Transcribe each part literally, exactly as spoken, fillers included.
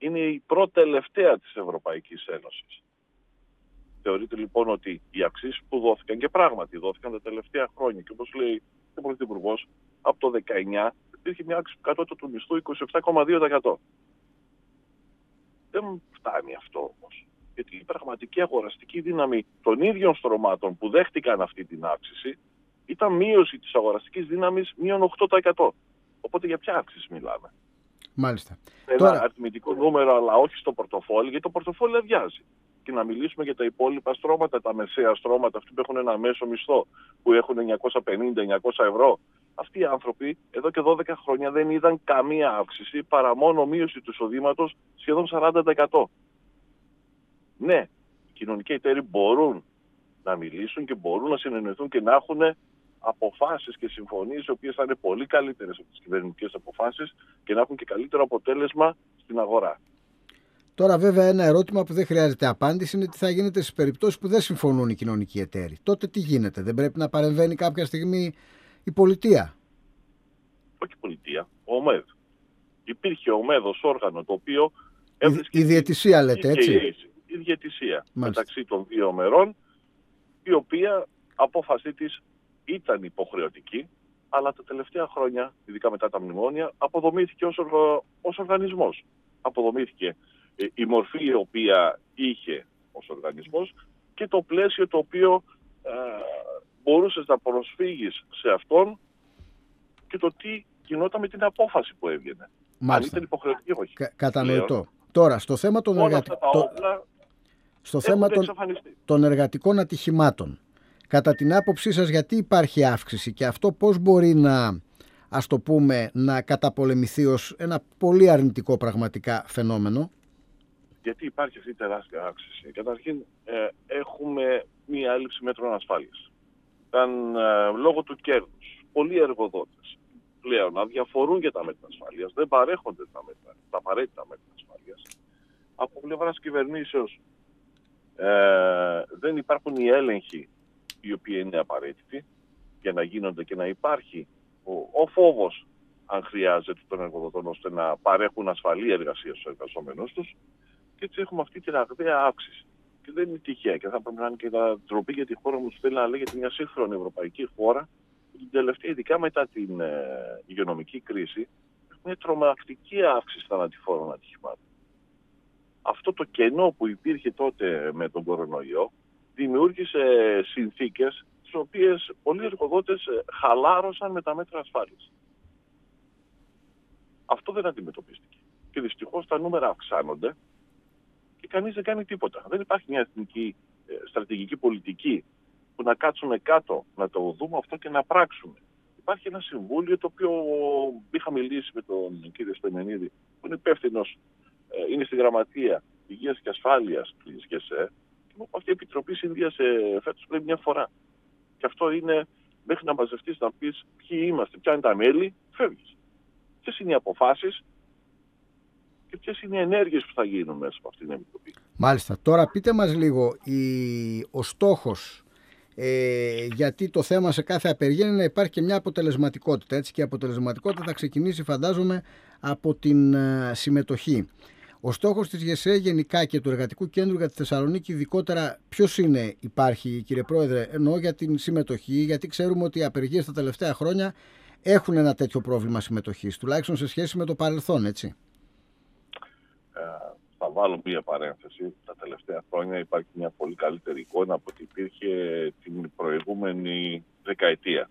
είναι η πρώτη-τελευταία της Ευρωπαϊκής Ένωσης. Θεωρείται λοιπόν ότι οι αυξήσεις που δόθηκαν, και πράγματι δόθηκαν τα τελευταία χρόνια, και όπως λέει ο Πρωθυπουργός, από το δεκαεννιά υπήρχε μια αύξηση του κατώτατου του μισθού είκοσι επτά κόμμα δύο τοις εκατό. Δεν φτάνει αυτό όμως. Γιατί η πραγματική αγοραστική δύναμη των ίδιων στρωμάτων που δέχτηκαν αυτή την αύξηση ήταν μείωση της αγοραστικής δύναμης μείον οκτώ τοις εκατό. Οπότε για ποια αύξηση μιλάμε? Μάλιστα. Ένα Τώρα... αριθμητικό νούμερο, αλλά όχι στο πορτοφόλι, γιατί το πορτοφόλι αδειάζει. Και να μιλήσουμε για τα υπόλοιπα στρώματα, τα μεσαία στρώματα, αυτοί που έχουν ένα μέσο μισθό, που έχουν εννιακόσια πενήντα εννιακόσια ευρώ. Αυτοί οι άνθρωποι εδώ και δώδεκα χρόνια δεν είδαν καμία αύξηση, παρά μόνο μείωση του εισοδήματος σχεδόν σαράντα τοις εκατό. Ναι, οι κοινωνικοί εταίροι μπορούν να μιλήσουν και μπορούν να συνεννοηθούν και να έχουν αποφάσεις και συμφωνίες οι οποίες θα είναι πολύ καλύτερες από τις κυβερνητικές αποφάσεις και να έχουν και καλύτερο αποτέλεσμα στην αγορά. Τώρα βέβαια ένα ερώτημα που δεν χρειάζεται απάντηση είναι τι θα γίνεται στις περιπτώσεις που δεν συμφωνούν οι κοινωνικοί εταίροι. Τότε τι γίνεται? Δεν πρέπει να παρεμβαίνει κάποια στιγμή η πολιτεία? Όχι η πολιτεία, ο ΟΜΕΔ. Υπήρχε ο ΟΜΕΔ ως όργανο το οποίο έβρισκε... Η διαιτησία λέτε, έτσι? Η διαιτησία μεταξύ των δύο μερών, η οποία απόφασή της ήταν υποχρεωτική, αλλά τα τελευταία χρόνια, ειδικά μετά τα μνημόνια, αποδομήθηκε ως, οργ... ως οργανισμός. Αποδομήθηκε η μορφή η οποία είχε ως οργανισμός και το πλαίσιο το οποίο ε, μπορούσες να προσφύγεις σε αυτόν και το τι γινόταν με την απόφαση που έβγαινε. Αν ήταν υποχρεωτική, όχι. Κα, κατανοητό. Λέω. Τώρα, στο θέμα των, εργατι... το... στο θέμα των... των εργατικών ατυχημάτων, κατά την άποψή σας γιατί υπάρχει αύξηση και αυτό πώς μπορεί να, ας το πούμε, να καταπολεμηθεί ως ένα πολύ αρνητικό πραγματικά φαινόμενο? Γιατί υπάρχει αυτή η τεράστια αύξηση? Καταρχήν ε, έχουμε μία έλλειψη μέτρων ασφάλειας. Ήταν ε, λόγω του κέρδους. Πολλοί εργοδότες πλέον αδιαφορούν για τα μέτρα ασφάλειας, δεν παρέχονται τα, μέτρα, τα απαραίτητα μέτρα ασφάλειας. Από πλευράς κυβερνήσεως ε, δεν υπάρχουν οι έλεγχοι οι οποίοι είναι απαραίτητοι για να γίνονται και να υπάρχει ο, ο φόβος, αν χρειάζεται, των εργοδοτών ώστε να παρέχουν ασφαλή εργασία στους εργαζόμενους τους. Και έτσι έχουμε αυτή τη ραγδαία αύξηση. Και δεν είναι τυχαία και θα πρέπει να είναι και τα ντροπή για τη χώρα μου, θέλει να λέγεται μια σύγχρονη ευρωπαϊκή χώρα. Την τελευταία, ειδικά μετά την ε, υγειονομική κρίση, έχουμε μια τρομακτική αύξηση θανατηφόρων ατυχημάτων. Αυτό το κενό που υπήρχε τότε με τον κορονοϊό δημιούργησε συνθήκες τις οποίες πολλοί εργοδότες χαλάρωσαν με τα μέτρα ασφάλειας. Αυτό δεν αντιμετωπίστηκε. Και δυστυχώς τα νούμερα αυξάνονται και κανείς δεν κάνει τίποτα. Δεν υπάρχει μια εθνική ε, στρατηγική πολιτική που να κάτσουμε κάτω, να το δούμε αυτό και να πράξουμε. Υπάρχει ένα συμβούλιο το οποίο είχα μιλήσει με τον κύριο Στεμενίδη, που είναι υπεύθυνος, ε, είναι στη Γραμματεία Υγείας και Ασφάλειας της ΓΕΣΕ, και μου είπε αυτή η επιτροπή συνδύασε φέτος πρέπει μια φορά. Και αυτό είναι μέχρι να μαζευτείς να πεις ποιοι είμαστε, ποια είναι τα μέλη, φεύγεις. Ποιες είναι οι αποφάσεις και ποιες είναι οι ενέργειες που θα γίνουν μέσα από αυτήν την επιτροπή. Μάλιστα. Τώρα πείτε μας λίγο, η... ο στόχος, ε, γιατί το θέμα σε κάθε απεργία είναι να υπάρχει και μια αποτελεσματικότητα. Έτσι, και η αποτελεσματικότητα θα ξεκινήσει, φαντάζομαι, από την uh, συμμετοχή. Ο στόχος της ΓΕΣΕ γενικά και του Εργατικού Κέντρου για τη Θεσσαλονίκη ειδικότερα ποιος είναι, υπάρχει, κύριε Πρόεδρε? Εννοώ για την συμμετοχή, γιατί ξέρουμε ότι οι απεργίες τα τελευταία χρόνια έχουν ένα τέτοιο πρόβλημα συμμετοχής, τουλάχιστον σε σχέση με το παρελθόν, έτσι. Ε, θα βάλω μία παρένθεση. Τα τελευταία χρόνια υπάρχει μια πολύ καλύτερη εικόνα από ό,τι υπήρχε την προηγούμενη δεκαετία.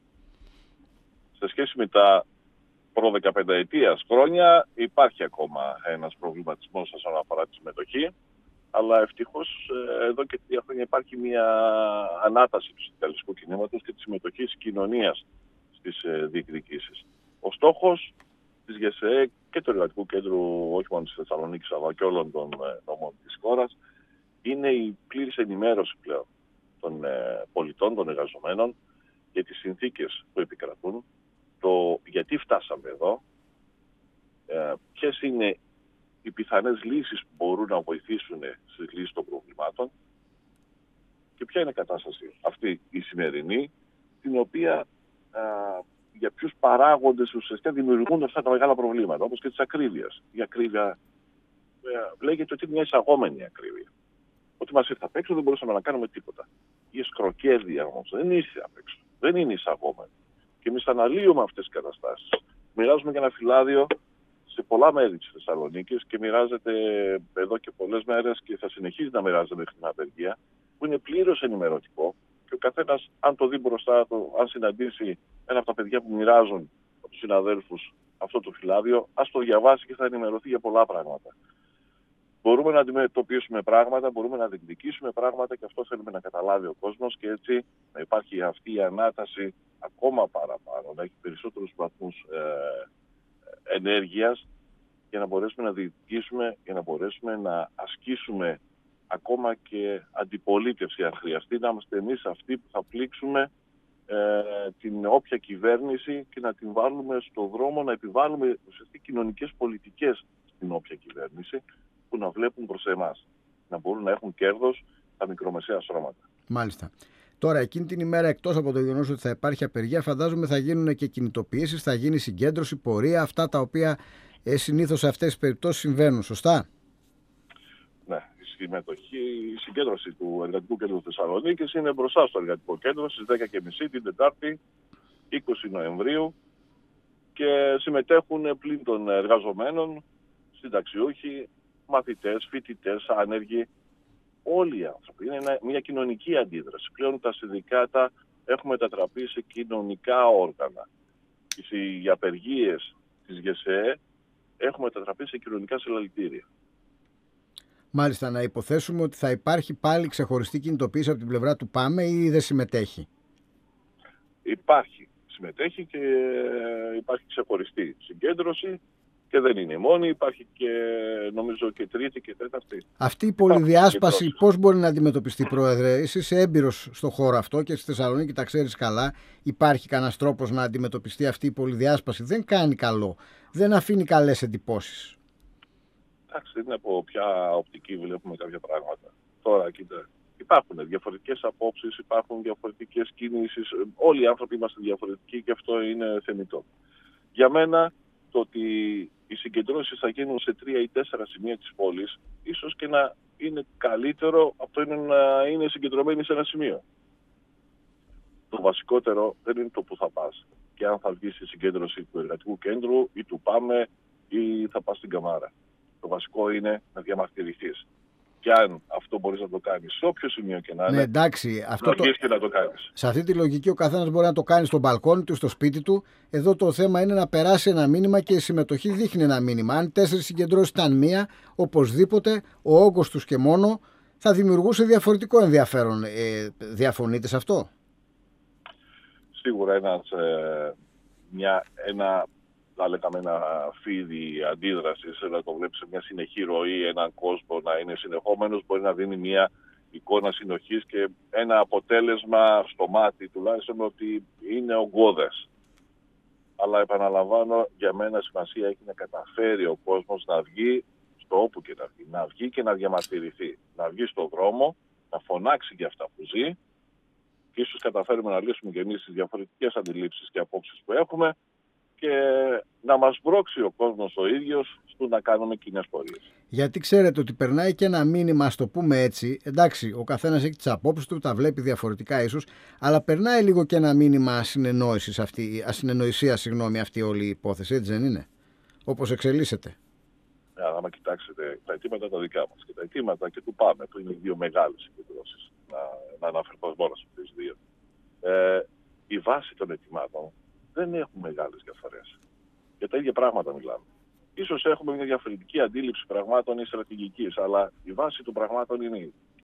Σε σχέση με τα προ-δεκαπενταετίας χρόνια υπάρχει ακόμα ένας προβληματισμός όσον αφορά τη συμμετοχή, αλλά ευτυχώς εδώ και τρία χρόνια υπάρχει μια ανάταση του συνδικαλιστικού κινήματος και της συμμετοχής κοινωνίας στις διεκδικήσεις. Ο στόχος της ΓΕΣΕ και του Εργατικού Κέντρου, όχι μόνο της Θεσσαλονίκης αλλά και όλων των νομών της χώρας, είναι η πλήρης ενημέρωση πλέον των πολιτών, των εργαζομένων για τις συνθήκες που επικρατούν, το γιατί φτάσαμε εδώ, ε, ποιες είναι οι πιθανές λύσεις που μπορούν να βοηθήσουν στις λύσεις των προβλημάτων και ποια είναι η κατάσταση αυτή η σημερινή, την οποία ε, για ποιους παράγοντες ουσιαστικά δημιουργούν αυτά τα μεγάλα προβλήματα, όπως και της ακρίβειας. Η ακρίβεια ε, λέγεται ότι είναι μια εισαγόμενη ακρίβεια. Ότι μας ήρθε απ' έξω, δεν μπορούσαμε να κάνουμε τίποτα. Η εσκροκέρδεια όμως δεν ήρθε απ' έξω. Δεν είναι εισαγόμενη. Και εμείς αναλύουμε αυτές τις καταστάσεις. Μοιράζουμε και ένα φυλάδιο σε πολλά μέρη της Θεσσαλονίκης και μοιράζεται εδώ και πολλές μέρες και θα συνεχίζει να μοιράζεται μέχρι την απεργία, που είναι πλήρως ενημερωτικό και ο καθένας, αν το δει μπροστά του, αν συναντήσει ένα από τα παιδιά που μοιράζουν από τους συναδέλφους αυτό το φυλάδιο, ας το διαβάσει και θα ενημερωθεί για πολλά πράγματα. Μπορούμε να αντιμετωπίσουμε πράγματα, μπορούμε να διεκδικήσουμε πράγματα και αυτό θέλουμε να καταλάβει ο κόσμος και έτσι να υπάρχει αυτή η ανάταση ακόμα παραπάνω, να έχει περισσότερους βαθμούς ε, ενέργειας για να μπορέσουμε να διεκδικήσουμε, για να μπορέσουμε να ασκήσουμε ακόμα και αντιπολίτευση αν χρειαστεί, να είμαστε εμείς αυτοί που θα πλήξουμε ε, την όποια κυβέρνηση και να την βάλουμε στο δρόμο, να επιβάλλουμε ουσιαστικά κοινωνικές πολιτικές στην όποια κυβέρνηση που να βλέπουν προς εμάς, να μπορούν να έχουν κέρδος τα μικρομεσαία στρώματα. Μάλιστα. Τώρα, εκείνη την ημέρα, εκτός από το γεγονός ότι θα υπάρχει απεργία, φαντάζομαι θα γίνουν και κινητοποιήσεις, θα γίνει συγκέντρωση, πορεία, αυτά τα οποία ε, συνήθως σε αυτές τις περιπτώσεις συμβαίνουν, σωστά? Ναι, η συμμετοχή, η συγκέντρωση του Εργατικού Κέντρου Θεσσαλονίκης είναι μπροστά στο Εργατικό Κέντρο στις δέκα και μισή την Τετάρτη είκοσι Νοεμβρίου και συμμετέχουν πλην των εργαζομένων, συνταξιούχοι, μαθητές, φοιτητές, άνεργοι, όλοι οι άνθρωποι. Είναι μια κοινωνική αντίδραση. Πλέον τα συνδικάτα έχουν μετατραπεί σε κοινωνικά όργανα. Οι απεργίες της ΓΕΣΕ έχουν μετατραπεί σε κοινωνικά συλλαλητήρια. Μάλιστα, να υποθέσουμε ότι θα υπάρχει πάλι ξεχωριστή κινητοποίηση από την πλευρά του ΠΑΜΕ ή δεν συμμετέχει? Υπάρχει. Συμμετέχει και υπάρχει ξεχωριστή συγκέντρωση. Και δεν είναι η μόνη, υπάρχει και νομίζω και τρίτη και τέταρτη. Αυτή η πολυδιάσπαση πώς μπορεί να αντιμετωπιστεί, Πρόεδρε? Εσύ είσαι έμπειρος στο χώρο αυτό και στη Θεσσαλονίκη τα ξέρεις καλά. Υπάρχει κανένας τρόπος να αντιμετωπιστεί αυτή η πολυδιάσπαση? Δεν κάνει καλό, δεν αφήνει καλές εντυπώσεις. Εντάξει, δεν είναι από ποια οπτική βλέπουμε κάποια πράγματα. Τώρα, κοίτα, υπάρχουν διαφορετικές απόψεις, υπάρχουν διαφορετικές κινήσεις. Όλοι οι άνθρωποι είμαστε διαφορετικοί και αυτό είναι θεμιτό. Για μένα, το ότι οι συγκεντρώσεις θα γίνουν σε τρία ή τέσσερα σημεία της πόλης, ίσως και να είναι καλύτερο από το να είναι συγκεντρωμένοι σε ένα σημείο. Το βασικότερο δεν είναι το που θα πας και αν θα βγεις στη συγκέντρωση του Εργατικού Κέντρου ή του ΠΑΜΕ ή θα πας στην Καμάρα. Το βασικό είναι να διαμαρτυρηθείς. Και αν αυτό μπορείς να το κάνεις σε όποιο σημείο και να είναι, ναι, εντάξει, αυτό να το... βγεις και να το κάνεις. Σε αυτή τη λογική ο καθένας μπορεί να το κάνει στο μπαλκόνι του, στο σπίτι του. Εδώ το θέμα είναι να περάσει ένα μήνυμα και η συμμετοχή δείχνει ένα μήνυμα. Αν τέσσερις συγκεντρώσεις ήταν μία, οπωσδήποτε ο όγκος τους και μόνο θα δημιουργούσε διαφορετικό ενδιαφέρον. Ε, διαφωνείτε σε αυτό? Σίγουρα ένας, ε, μια, ένα, θα λέγαμε ένα φίδι αντίδρασης, να το βλέπεις σε μια συνεχή ροή, έναν κόσμο να είναι συνεχόμενος, μπορεί να δίνει μια εικόνα συνοχής και ένα αποτέλεσμα στο μάτι τουλάχιστον ότι είναι ογκώδες. Αλλά επαναλαμβάνω, για μένα σημασία έχει να καταφέρει ο κόσμος να βγει στο όπου και να βγει. Να βγει και να διαμαρτυρηθεί. Να βγει στον δρόμο, να φωνάξει για αυτά που ζει και ίσως καταφέρουμε να λύσουμε και εμείς τις διαφορετικές αντιλήψεις και απόψεις που έχουμε και να μας μπρώξει ο κόσμος ο ίδιος στο να κάνουμε κοινές πορείες. Γιατί ξέρετε ότι περνάει και ένα μήνυμα, ας το πούμε έτσι, εντάξει, ο καθένας έχει τις απόψεις του, τα βλέπει διαφορετικά ίσως, αλλά περνάει λίγο και ένα μήνυμα ασυνεννόησης αυτή, ασυνεννοησία, συγγνώμη, αυτή όλη η υπόθεση, έτσι δεν είναι? Όπως εξελίσσεται. Ναι, άμα κοιτάξετε τα αιτήματα τα δικά μας και τα αιτήματα και του ΠΑΜΕ, που είναι οι δύο μεγάλες συγκεντρώσεις, να, να αναφερθώ μόνο σε αυτές τις δύο, ε, η βάση των αιτημάτων δεν έχουν μεγάλες διαφορές. Για τα ίδια πράγματα μιλάμε. Ίσως έχουμε μια διαφορετική αντίληψη πραγμάτων ή στρατηγικής, αλλά η βάση των πραγμάτων είναι η